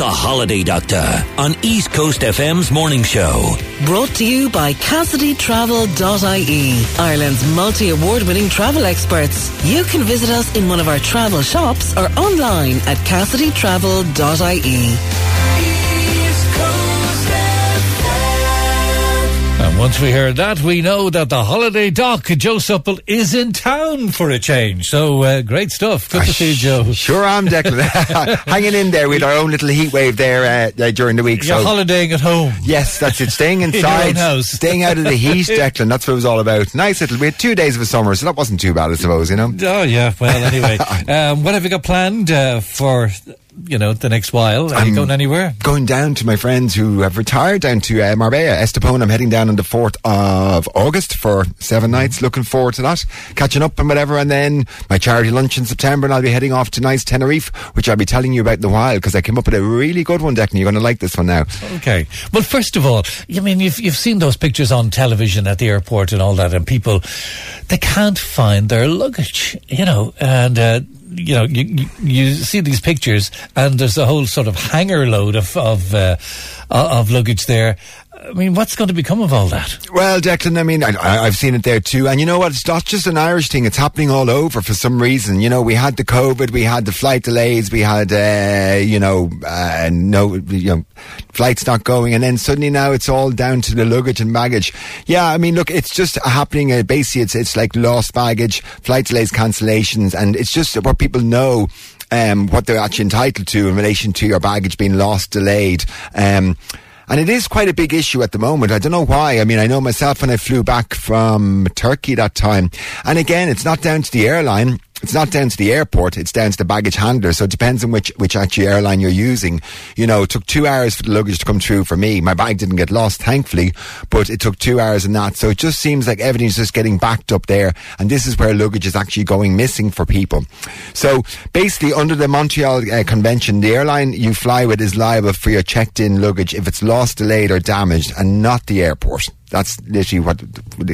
The Holiday Doctor on East Coast FM's morning show. Brought to you by CassidyTravel.ie, Ireland's multi-award-winning travel experts. You can visit us in one of our travel shops or online at CassidyTravel.ie. And once we heard that, we know that the Holiday Doc, Joe Supple, is in town for a change. So, great stuff. Good to see you, Joe. Sure am, Declan. Hanging in there with our own little heat wave there during the week. You're holidaying at home. Yes, that's it. Staying inside. In your own house. Staying out of the heat, Declan. That's what it was all about. Nice little... We had 2 days of a summer, so that wasn't too bad, I suppose, you know? Oh, yeah. Well, anyway. What have you got planned for... the next while? Are you going anywhere? Going down to my friends who have retired down to Marbella, Estepona. I'm heading down on the 4th of August for 7 nights. Looking forward to that. Catching up and whatever. And then my charity lunch in September, and I'll be heading off to nice Tenerife, which I'll be telling you about in a while, because I came up with a really good one, Declan. You're going to like this one now. Okay. Well, first of all, I mean, you've seen those pictures on television at the airport and all that, and people, they can't find their luggage, and... you see these pictures, and there's a whole sort of hanger load of luggage there. I mean, what's going to become of all that? Well, Declan, I mean, I've seen it there too. And you know what? It's not just an Irish thing. It's happening all over for some reason. We had the COVID, we had the flight delays, we had, flights not going. And then suddenly now it's all down to the luggage and baggage. Yeah, I mean, look, it's just happening. Basically, it's like lost baggage, flight delays, cancellations. And it's just what people know. What they're actually entitled to in relation to your baggage being lost, delayed. And it is quite a big issue at the moment. I don't know why. I mean, I know myself when I flew back from Turkey that time. And again, it's not down to the airline. It's not down to the airport. It's down to the baggage handler. So it depends on which actually airline you're using. It took 2 hours for the luggage to come through for me. My bag didn't get lost, thankfully, but it took 2 hours in that. So it just seems like everything's just getting backed up there. And this is where luggage is actually going missing for people. So basically, under the Montreal Convention, the airline you fly with is liable for your checked-in luggage if it's lost, delayed or damaged, and not the airport. That's literally what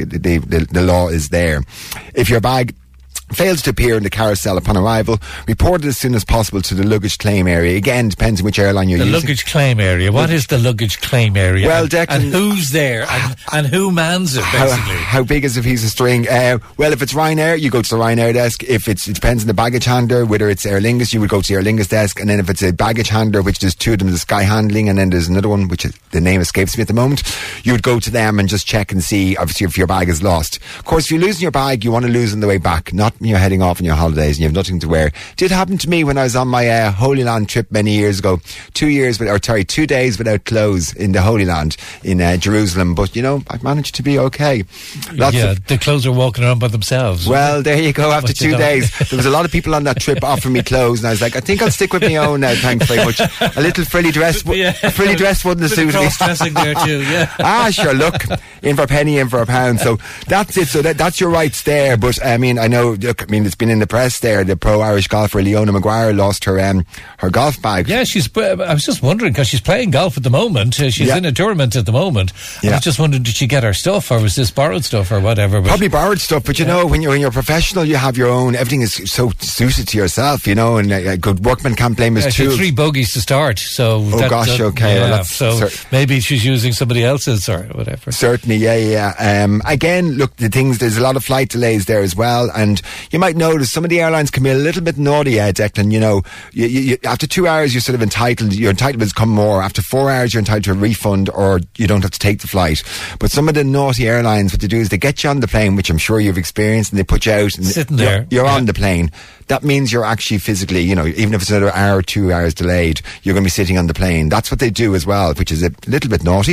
the law is there. If your bag fails to appear in the carousel upon arrival, report it as soon as possible to the luggage claim area. Again, depends on which airline you're using. The luggage claim area. What is the luggage claim area? Well, Declan, and who's there? And who mans it, basically? How big is a piece of string? Well, if it's Ryanair, you go to the Ryanair desk. If it depends on the baggage handler, whether it's Aer Lingus, you would go to the Aer Lingus desk. And then if it's a baggage handler, which there's two of them, there's Sky Handling, and then there's another one, which the name escapes me at the moment, you would go to them and just check and see, obviously, if your bag is lost. Of course, if you're losing your bag, you want to lose on the way back, not when you're heading off on your holidays and you have nothing to wear. It did happen to me when I was on my Holy Land trip many years ago. 2 days without clothes in the Holy Land in Jerusalem. But, I managed to be okay. The clothes are walking around by themselves. Well, there you go. After 2 days, there was a lot of people on that trip offering me clothes, and I was like, I think I'll stick with my own now, thanks very much. A little frilly dress wouldn't have suited me. Cross-dressing there too, yeah. Sure, look, in for a penny, in for a pound. So that's it. So that's your rights there. But, I mean, it's been in the press there. The pro-Irish golfer Leona Maguire lost her golf bag. Yeah, I was just wondering, because she's playing golf at the moment. She's in a tournament at the moment. I was just wondering, did she get her stuff, or was this borrowed stuff, or whatever? Probably borrowed stuff, but when you're a professional, you have your own. Everything is so suited to yourself, and a good workman can't blame his tools. 3 bogeys to start, so... okay. Well, maybe she's using somebody else's or whatever. Certainly, yeah. Again, look, there's a lot of flight delays there as well, and you might notice some of the airlines can be a little bit naughty, Declan. You after 2 hours, you're sort of entitled. Your entitlements come more. After 4 hours, you're entitled to a refund, or you don't have to take the flight. But some of the naughty airlines, what they do is they get you on the plane, which I'm sure you've experienced, and they put you out and sitting there. You're on the plane. That means you're actually physically, even if it's another hour or 2 hours delayed, you're going to be sitting on the plane. That's what they do as well, which is a little bit naughty.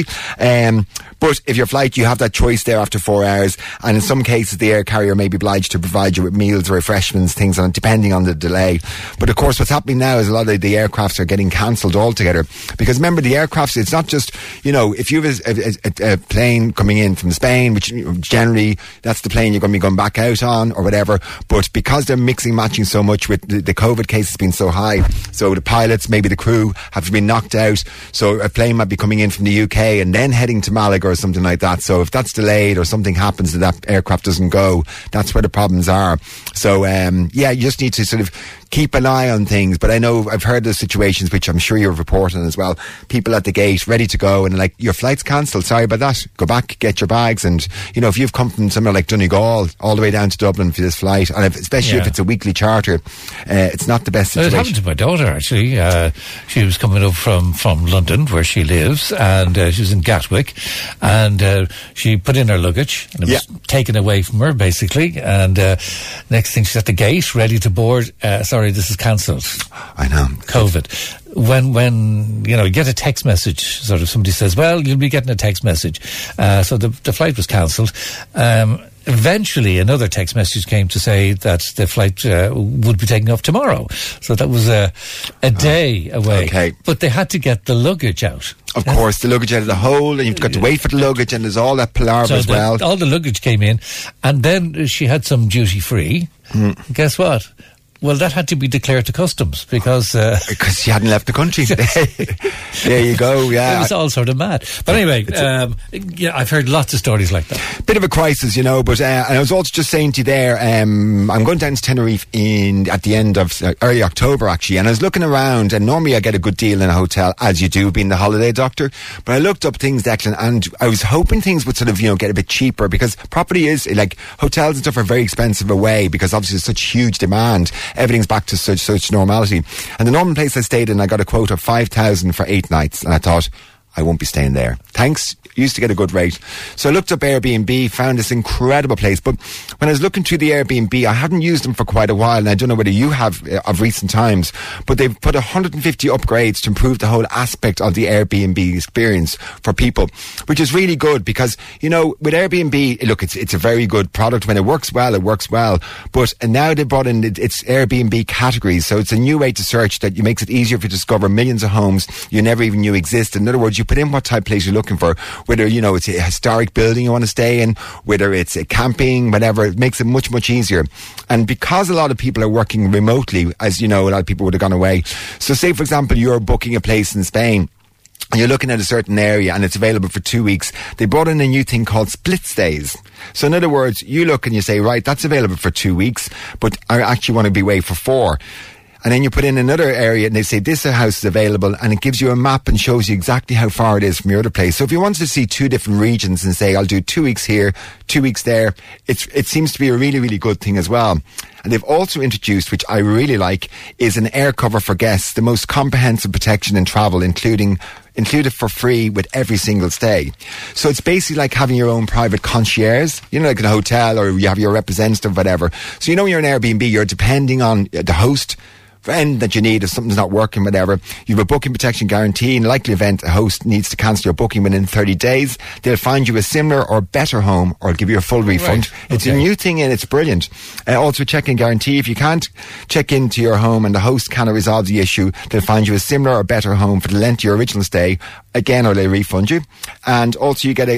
But if your flight, you have that choice there after 4 hours, and in some cases the air carrier may be obliged to provide you with meals or refreshments, things on, depending on the delay. But of course, what's happening now is a lot of the aircrafts are getting cancelled altogether. Because remember, the aircrafts, it's not just, if you have a plane coming in from Spain, which generally that's the plane you're going to be going back out on or whatever, but because they're matching so much with the COVID cases being so high, so the pilots, maybe the crew, have been knocked out, so a plane might be coming in from the UK and then heading to Malaga or something like that. So if that's delayed or something happens that aircraft doesn't go, that's where the problems are. So you just need to sort of keep an eye on things. But I know I've heard of situations, which I'm sure you're reporting as well, people at the gate ready to go and like, your flight's cancelled, sorry about that, go back, get your bags. And you know, if you've come from somewhere like Donegal all the way down to Dublin for this flight, and especially if it's a weekly charter, it's not the best situation. It happened to my daughter actually. She was coming up from London where she lives, and she was in Gatwick, and she put in her luggage and it was taken away from her basically, and next thing she's at the gate ready to board. Sorry, this is cancelled. I know. COVID. When you know, you get a text message, sort of somebody says, well, you'll be getting a text message. So the flight was cancelled. Eventually, another text message came to say that the flight would be taking off tomorrow. So that was a day away. Okay. But they had to get the luggage out. Of course, the luggage out of the hole, and you've got to wait for the luggage, and there's all that palaver as well. All the luggage came in, and then she had some duty free. Guess what? Well, that had to be declared to customs because she hadn't left the country. There you go. Yeah, it was all sort of mad. But anyway, I've heard lots of stories like that. Bit of a crisis, you know. But I was also just saying to you there, I'm going down to Tenerife at the end of early October actually, and I was looking around, and normally I get a good deal in a hotel, as you do, being the holiday doctor. But I looked up things, Declan, and I was hoping things would sort of, you know, get a bit cheaper, because property is like hotels and stuff are very expensive away because obviously there's such huge demand. Everything's back to such normality. And the normal place I stayed in, I got a quote of 5,000 for 8 nights, and I thought, I won't be staying there. Thanks. Used to get a good rate. So I looked up Airbnb, found this incredible place. But when I was looking through the Airbnb, I hadn't used them for quite a while, and I don't know whether you have of recent times, but they've put 150 upgrades to improve the whole aspect of the Airbnb experience for people, which is really good because, you know, with Airbnb, look, it's a very good product. When it works well, it works well. But now they brought in its Airbnb categories. So it's a new way to search that makes it easier for you to discover millions of homes you never even knew existed. In other words, you put in what type of place you're looking for, whether, you know, it's a historic building you want to stay in, whether it's a camping, whatever. It makes it much, much easier. And because a lot of people are working remotely, as you know, a lot of people would have gone away. So say, for example, you're booking a place in Spain, and you're looking at a certain area and it's available for 2 weeks, they brought in a new thing called split stays. So in other words, you look and you say, right, that's available for 2 weeks, but I actually want to be away for 4. And then you put in another area and they say this house is available, and it gives you a map and shows you exactly how far it is from your other place. So if you wanted to see 2 different regions and say, I'll do 2 weeks here, 2 weeks there, it seems to be a really, really good thing as well. And they've also introduced, which I really like, is an air cover for guests, the most comprehensive protection in travel, included for free with every single stay. So it's basically like having your own private concierge, you know, like in a hotel, or you have your representative, whatever. So you know, when you're in Airbnb, you're depending on the host, friend that you need if something's not working, whatever. You have a booking protection guarantee. In a likely event, a host needs to cancel your booking within 30 days. They'll find you a similar or better home or give you a full refund. Right. It's a new thing and it's brilliant. Also, check-in guarantee. If you can't check into your home and the host cannot resolve the issue, they'll find you a similar or better home for the length of your original stay, again, or they refund you. And also you get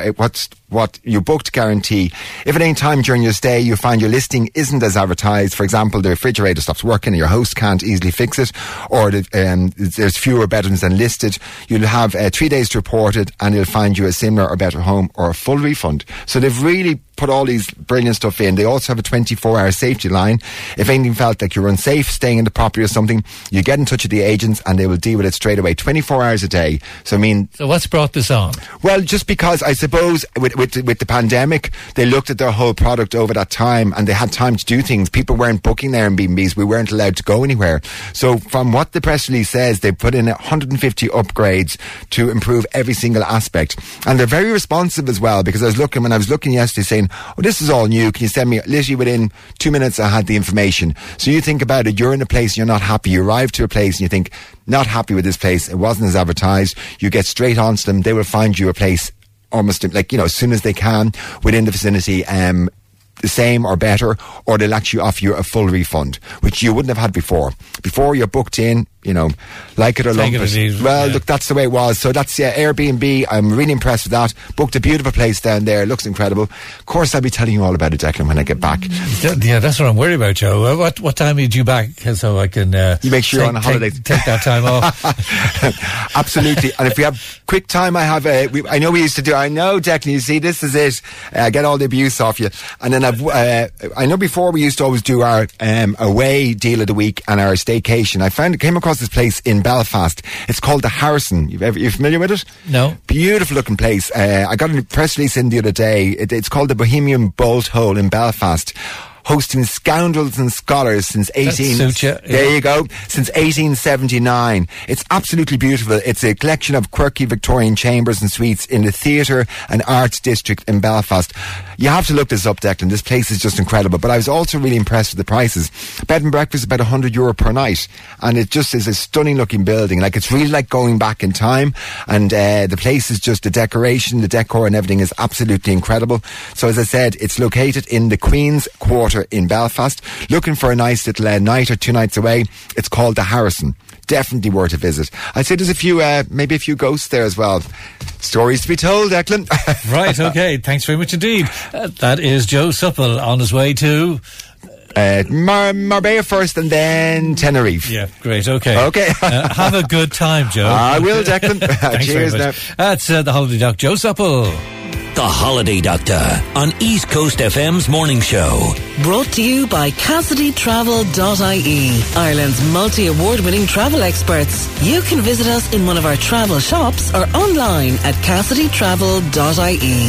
what you booked guarantee. If at any time during your stay you find your listing isn't as advertised, for example, the refrigerator stops working and your host can't easily fix it, or there's fewer bedrooms than listed, you'll have 3 days to report it, and they'll find you a similar or better home or a full refund. So they've really put all these brilliant stuff in. They also have a 24-hour safety line. If anything felt like you're unsafe staying in the property or something, you get in touch with the agents and they will deal with it straight away, 24 hours a day. So what's brought this on? Well, just because I suppose with the pandemic, they looked at their whole product over that time and they had time to do things. People weren't booking their Airbnbs. We weren't allowed to go anywhere. So from what the press release says, they put in 150 upgrades to improve every single aspect. And they're very responsive as well, because when I was looking yesterday saying, oh, this is all new, can you send me, literally within 2 minutes I had the information. So you think about it, you're in a place and you're not happy, you arrive to a place and you think, not happy with this place, it wasn't as advertised, you get straight on to them, they will find you a place almost like, you know, as soon as they can within the vicinity, the same or better, or they'll actually offer you a full refund, which you wouldn't have had before. Before, you're booked in, like it or lump Take it as it. easy, Well, yeah. look, that's the way it was. So that's Airbnb. I'm really impressed with that. Booked a beautiful place down there. Looks incredible. Of course, I'll be telling you all about it, Declan, when I get back. Yeah, that's what I'm worried about, Joe. What time are you due back so I can You make sure you're on a holiday. take that time off? Absolutely. And if we have quick time, I have I know we used to do, I know, Declan, you see, this is it. Get all the abuse off you. And then I know before we used to always do our away deal of the week and our staycation. Came across this place in Belfast. It's called the Harrison. You familiar with it? No. Beautiful looking place. I got a press release in the other day. It's called the Bohemian Bolt Hole in Belfast. Hosting scoundrels and scholars since There you go. Since 1879. It's absolutely beautiful. It's a collection of quirky Victorian chambers and suites in the theatre and arts district in Belfast. You have to look this up, Declan. This place is just incredible. But I was also really impressed with the prices. Bed and breakfast about €100 per night. And it just is a stunning looking building. Like, it's really like going back in time. And the place is just, the decoration, the decor and everything is absolutely incredible. So as I said, it's located in the Queen's Quarter in Belfast. Looking for a nice little night or 2 nights away. It's called the Harrison. Definitely worth a visit. I'd say there's a few, maybe a few ghosts there as well. Stories to be told, Declan. Right, okay. Thanks very much indeed. That is Joe Supple on his way to... Marbella first and then Tenerife. Yeah, great, okay. Okay. Have a good time, Joe. I will, Declan. Thanks Cheers very now. much. That's the Holiday Doc, Joe Supple. The Holiday Doctor on East Coast FM's morning show. Brought to you by CassidyTravel.ie, Ireland's multi-award-winning travel experts. You can visit us in one of our travel shops or online at CassidyTravel.ie.